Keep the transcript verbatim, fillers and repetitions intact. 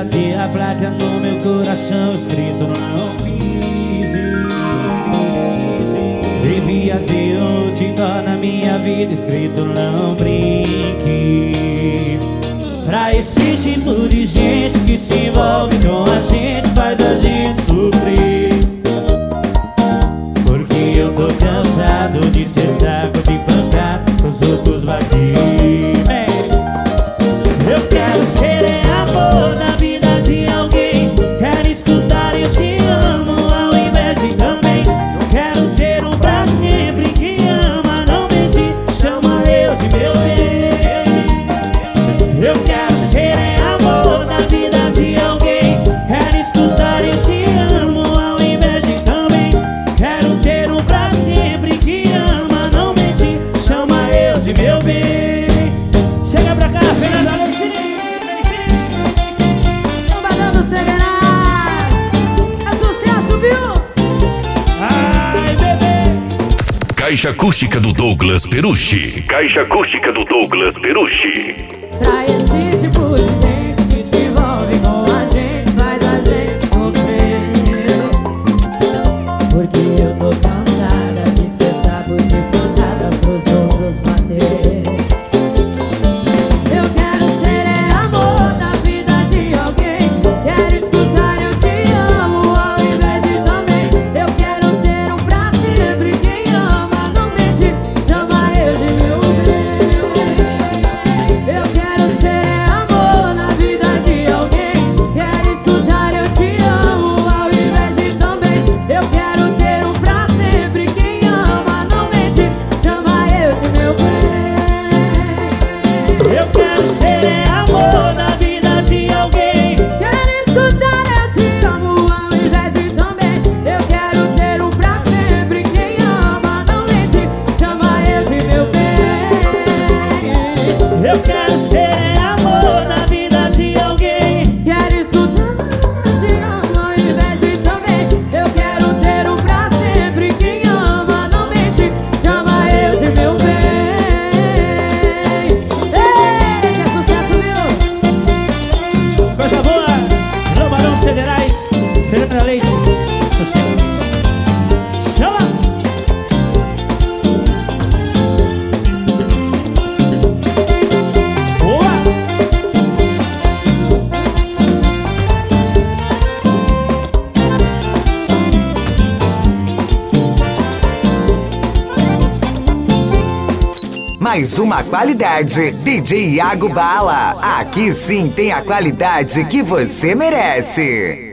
Devia ter a placa no meu coração escrito não pise. Devia ter outdoor na minha vida escrito não brinque. Pra esse tipo de gente que se envolve com a gente, faz a gente sofrer. Porque eu tô cansado de ser saco de pancada os outros bater. Eu quero ser é amor na vida de alguém. Quero escutar eu te amo ao invés de também. Eu quero ter um pra sempre que ama, não mentir, chama eu de meu bem. Eu quero ser é amor na vida de alguém. Quero escutar eu te amo ao invés de também. Quero ter um pra sempre que ama, não mentir, chama eu de meu bem. Chega pra cá, Fernanda Leite. Não vai dando Severás. É sucesso, viu? Ai, bebê. Caixa acústica do Douglas Perucci. Caixa acústica do Douglas Perucci. Pra esse tipo de gente que se envolve com a gente, faz a gente sofrer. Porque eu tô cansada de ser saco de pancada pros outros bater. Eu quero ser é amor na vida de alguém. Quero escutar eu te amo ao invés de também. Eu quero ter um pra sempre. Quem ama não mente, chama eu de meu bem. Eu quero ser é amor na vida de alguém. Quero escutar eu te amo ao invés de também. Eu quero ter um pra sempre. Quem ama não mente, chama eu de meu bem. Eu quero ser é amor na vida de alguém. Quero escutar eu te amo ao invés de também. Eu quero ter um pra sempre. Quem ama não mente, chama eu de meu bem. Eu quero ser é amor na vida de alguém. Quero escutar eu te amo ao invés de também. Eu quero ter um pra sempre. Quem ama não mente, chama eu de meu bem. Eita, sucesso, viu? Coisa boa. Lobarão de Federais, Fernanda Leite. Sucesso. Chama. Boa. Mais uma qualidade. D J Iago Bala. Aqui sim tem a qualidade que você merece.